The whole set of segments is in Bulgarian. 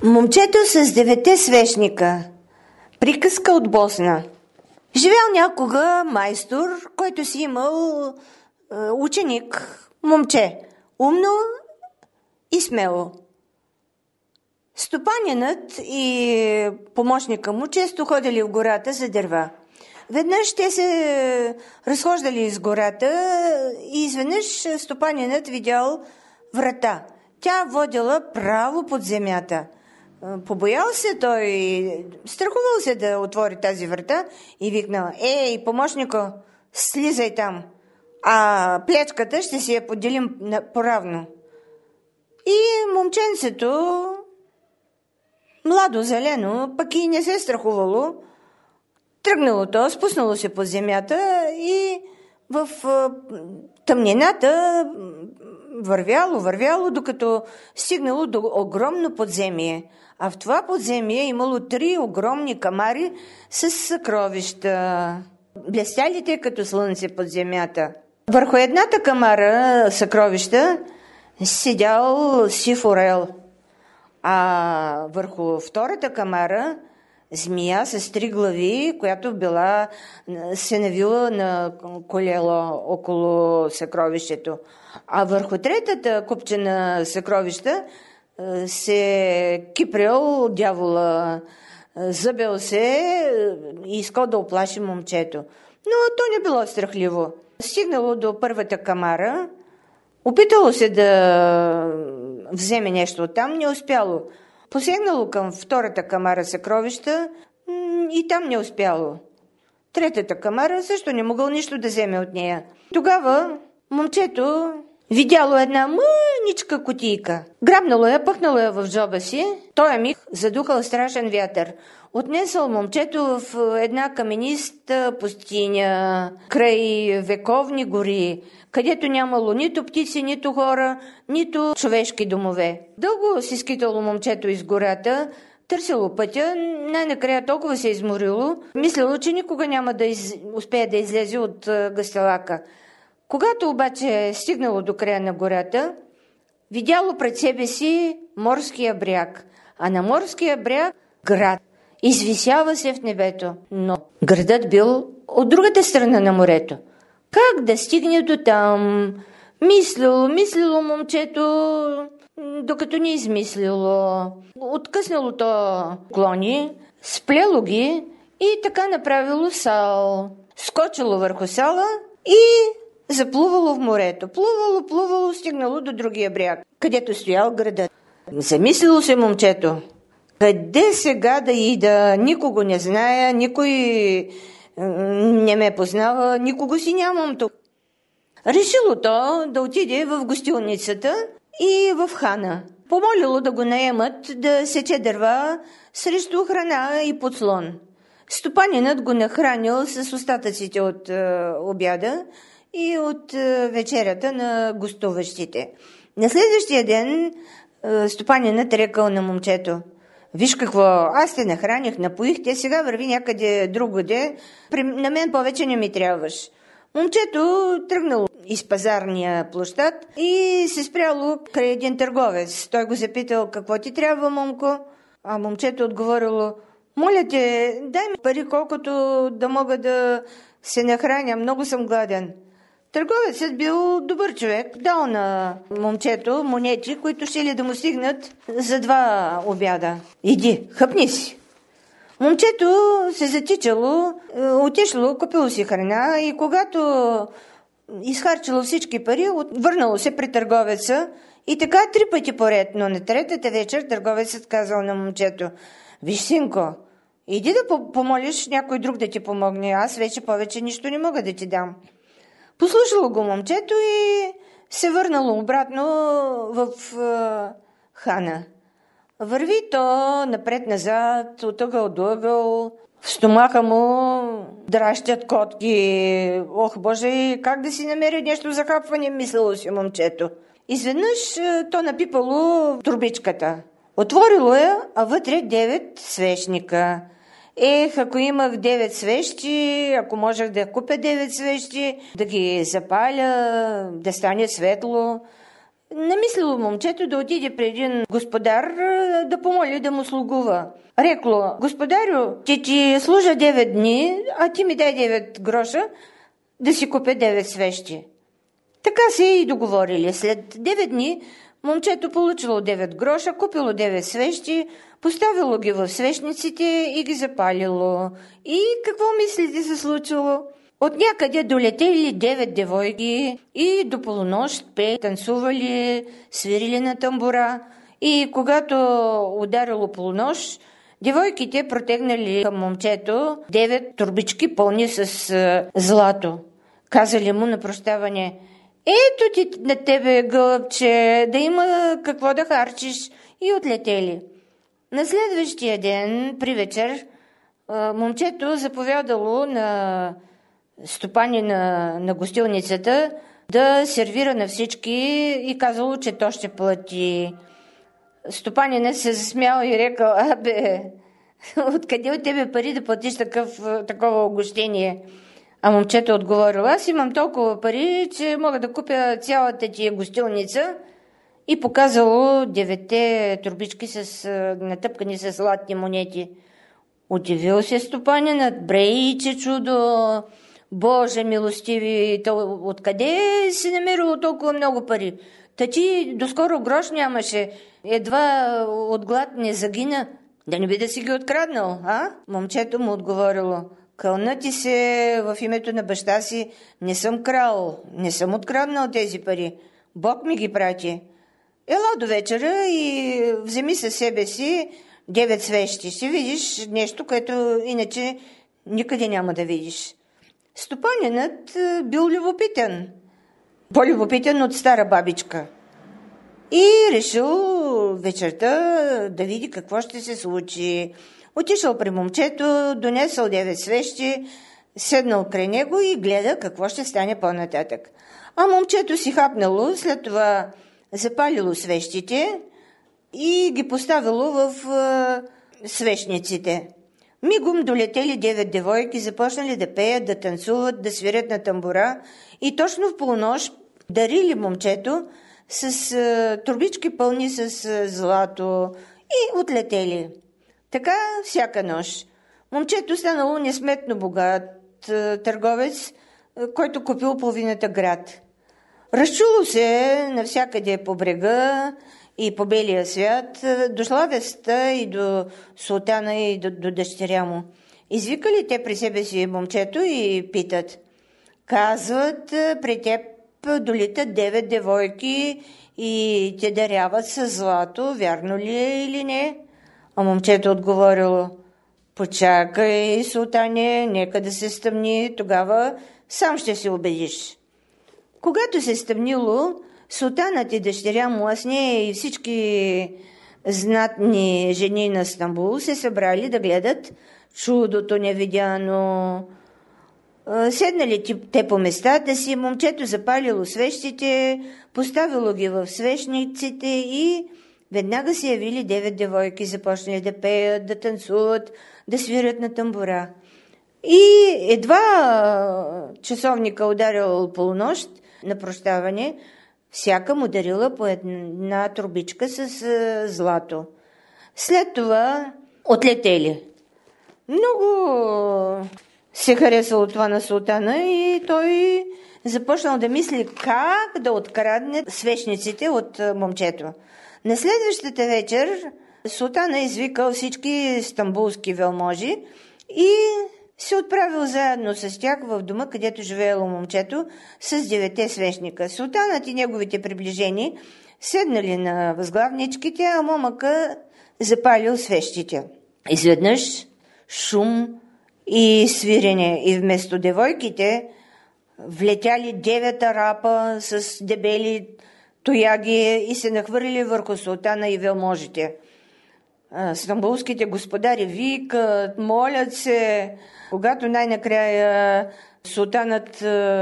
Момчето с 9 свещника. Приказка от Босна. Живял някога майстор, който си имал ученик, момче, умно и смело. Стопанинът и помощника му често ходили в гората за дърва. Веднъж те се разхождали из гората и изведнъж стопанинът видял врата. Тя водила право под земята. Побоял се той, страхувал се да отвори тази врата и викнал: „Ей, помощнико, слизай там, а плячката ще си я поделим поравно.“ И момченцето, младо, зелено, пък и не се страхувало, тръгнало то, спуснало се по земята и в тъмнината вървяло, докато стигнало до огромно подземие. А в това подземие имало 3 огромни камари с съкровища, блестялите като слънце под земята. Върху едната камара съкровища седял сив орел, а върху втората камара змия с 3 глави, която била се навила на колело около съкровището. А върху третата купчина съкровища се киприл дявола, зъбел се и искал да оплаши момчето. Но то не било страхливо. Стигнало до първата камара, опитало се да вземе нещо оттам, не успяло. Посегнало към втората камара съкровища и там не успяло. Третата камара също не могъл нищо да вземе от нея. Тогава момчето видяло една мъничка кутийка. Грабнало я, пъхнало я в джоба си. Той миг задухал страшен вятър. Отнесъл момчето в една камениста пустиня, край вековни гори, където нямало нито птици, нито хора, нито човешки домове. Дълго си скитало момчето из гората, търсило пътя, най-накрая толкова се изморило, мислило, че никога няма да успее да излезе от гъстелака. Когато обаче стигнало до края на гората, видяло пред себе си морския бряг, а на морския бряг град. Извисява се в небето, но градът бил от другата страна на морето. Как да стигне до там? Мислило момчето, докато не измислило. Откъснало то клони, сплело ги и така направило сал. Скочило върху сала и заплувало в морето. Плувало, стигнало до другия бряг, където стоял градът. Замислило се момчето: къде сега да ида? Никого не зная, никой не ме познава, никого си нямам тук. Решило то да отиде в гостилницата и в хана. Помолило да го наемат да сече дърва срещу храна и подслон. Стопанинът го нахранил с остатъците от обяда и от вечерята на гостуващите. На следващия ден стопанинът рекал на момчето: „Виж какво, аз те нахраних, напоих те, сега върви някъде другаде, на мен повече не ми трябваш.“ Момчето тръгнало из пазарния площад и се спряло край един търговец. Той го запитал: „Какво ти трябва, момко?“ А момчето отговорило: „Моля те, дай ми пари, колкото да мога да се нахраня, много съм гладен.“ Търговецът бил добър човек, дал на момчето монети, които ще ли да му стигнат за 2 обяда. „Иди, хъпни си.“ Момчето се затичало, отишло, купило си храна и когато изхарчило всички пари, върнало се при търговеца и така 3 пъти поред. Но на третата вечер търговецът казал на момчето: „Виж, синко, иди да помолиш някой друг да ти помогне, аз вече повече нищо не мога да ти дам.“ Послушало го момчето и се върнало обратно в хана. Върви то напред-назад, от ъгъл до ъгъл, в стомаха му дращят котки. Ох, Боже, как да си намери нещо за хапване, мислило си момчето. Изведнъж то напипало турбичката. Отворило я, а вътре 9 свещника. Ако имах 9 свещи, ако можех да купя 9 свещи, да ги запаля, да стане светло. Намислило момчето да отиде при един господар да помоли да му слугува. Рекло: господарю, ти служа 9 дни, а ти ми дай 9 гроша да си купя 9 свещи. Така се и договорили. След 9 дни момчето получило 9 гроша, купило 9 свещи, поставило ги в свещниците и ги запалило. И какво мислите се случило? От някъде долетели 9 девойки и до полунощ танцували, свирили на тамбура. И когато ударило полунощ, девойките протегнали към момчето 9 турбички пълни с злато. Казали му на прощаване: ето ти на тебе, гълъбче, да има какво да харчиш. И отлетели. На следващия ден, при вечер, момчето заповядало на стопани на гостилницата да сервира на всички и казало, че то ще плати. Стопанинът се засмял и рекал: абе, откъде от тебе пари да платиш такова огощение? А момчето отговорило: аз имам толкова пари, че мога да купя цялата тия гостилница. И показало 9 турбички натъпкани с златни монети. Удивил се стопанинът: брейче чудо, Боже милостиви, откъде си намерило толкова много пари? Та ти доскоро грош нямаше, едва от глад не загина. Да не би да си ги откраднал, а? Момчето му отговорило: кълна ти се в името на баща си, не съм крал, не съм откраднал тези пари. Бог ми ги прати. Ела до вечера и вземи със себе си 9 свещи. Ще видиш нещо, което иначе никъде няма да видиш. Стопанинът бил любопитен. По-любопитен от стара бабичка. И решил вечерта да види какво ще се случи. Отишъл при момчето, донесъл 9 свещи, седнал край него и гледа какво ще стане по-нататък. А момчето си хапнало, след това запалило свещите и ги поставило в свещниците. Мигом долетели 9 девойки, започнали да пеят, да танцуват, да свирят на тамбура и точно в полунощ дарили момчето с турбички пълни с злато и отлетели. Така всяка нощ. Момчето станало несметно богат търговец, който купил половината град. Разчуло се навсякъде по брега и по белия свят, дошла вестта и до султана и до дъщеря му. Извикали те при себе си момчето и питат: казват, при теб долитат 9 девойки и те даряват със злато, вярно ли е или не? А момчето отговорило: почакай, султане, нека да се стъмни, тогава сам ще се убедиш. Когато се стъмнило, султанът и дъщеря му, а с нея и всички знатни жени на Стамбул се събрали да гледат чудото невидяно. Седнали те по местата си, момчето запалило свещите, поставило ги в свещниците и веднага се явили 9 девойки, започнали да пеят, да танцуват, да свирят на тамбура. И едва часовника ударил полунощ на прощаване, всяка му дарила по една турбичка с злато. След това отлетели. Много се харесало това на султана и той започнал да мисли как да открадне свещниците от момчето. На следващата вечер султана извикал всички стамбулски велможи и се отправил заедно с тях в дома, където живеело момчето, с 9 свещника. Султанът и неговите приближени седнали на възглавничките, а момъка запалил свещите. Изведнъж шум и свирене и вместо девойките влетяли 9 арапа с дебели тояги и се нахвърлили върху султана и велможите. Стамбулските господари викат, молят се. Когато най-накрая султанът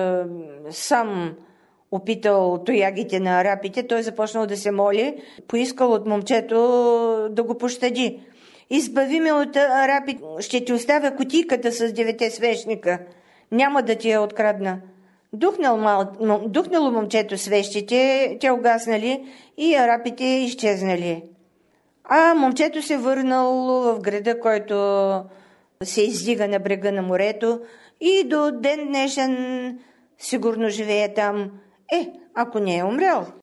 сам опитал тоягите на арапите, той започнал да се моли, поискал от момчето да го пощади. Избави ме от арапите, ще ти оставя кутийката с 9 свещника. Няма да ти я открадна. Духнало момчето свещите, те угаснали и арапите изчезнали. А момчето се върнало в града, който се издига на брега на морето и до ден днешен сигурно живее там. Ако не е умрял.